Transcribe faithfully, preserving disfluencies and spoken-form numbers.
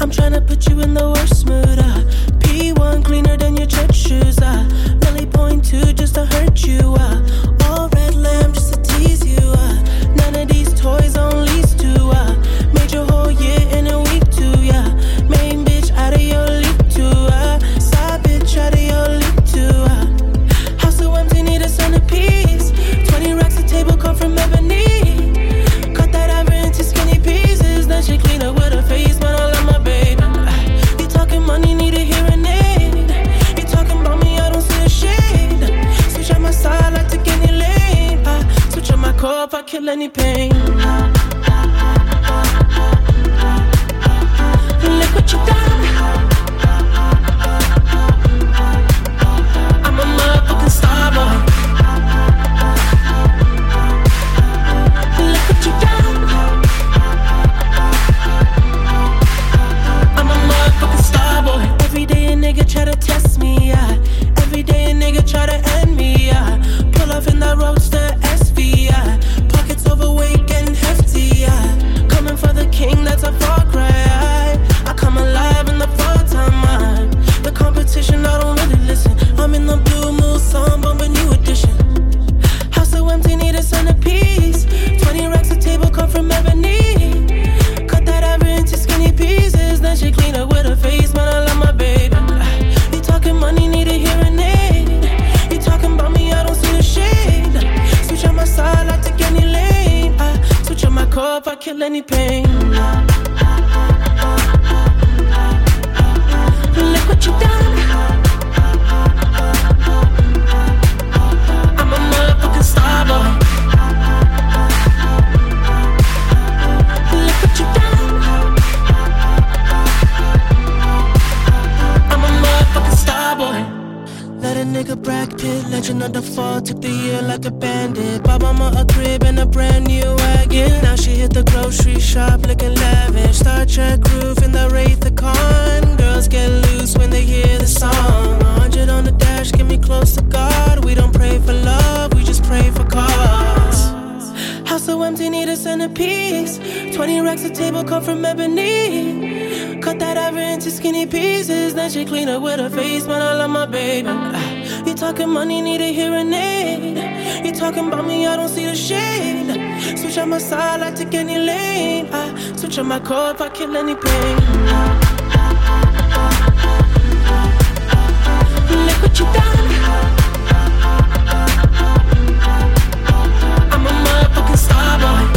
I'm tryna put you in the worst mood, uh. P one cleaner than your church shoes, uh. Millie point two just to hurt you, uh. All red lamb just to tease you, uh. None of these toys on lease to, uh. Made your whole year in a week too, yeah. Main bitch out of your league too, uh. Side bitch out of your league too, uh. House so empty, need a centerpiece. Twenty racks a table come from ebony. Cut that ever into skinny pieces. Then she clean up with her face, man, I love my baby. You talking money, need a hearing aid. You talking about me, I don't see a shade. Switch on my side, I take any lane. I switch on my core if I kill any pain. Look what you done. I'm a motherfucking star boy. Look what you done. I'm a motherfucking star boy. Every day a nigga try to test me, yeah. Every day a nigga try to end me, yeah. Pull off in that roadster S V, yeah. Pockets overweight, getting hefty, yeah. Coming for the king, that's a far cry. I come alive in the fall time, man. The competition, I don't really listen. I'm in the blue moon, song, bumping new edition. House so empty, need a centerpiece. Twenty racks a table come from ebony. Cut that ever into skinny pieces. Then she clean up with her face, man, I love my baby. You talking money, need a hearing aid. You talking about me, I don't see the shade. Switch on my side, I take any lane. I switch on my core if I kill any pain. Look what you done. I'm a motherfucking star boy. Look what you done. I'm a motherfucking star boy. Let a nigga Brad Pitt, legend of the fall, took the year like a bandit. Bought mama a crib and a brand new wagon. Now she hit the grocery shop looking lavish. Star Trek roof in the Wraith the Con. Girls get loose when they hear the song. one hundred on the dash, get me close to God. We don't pray for love, we just pray for cause. House so empty, need a centerpiece. Twenty racks a table come from ebony. Cut that ever into skinny pieces. Then she clean up with her face, man, I love my baby. You talking money, need a hearing aid. You talking about me, I don't see the shade. Switch on my side, I take any lane. I switch on my core if I kill any pain. Look what you done. I'm a motherfucking star boy.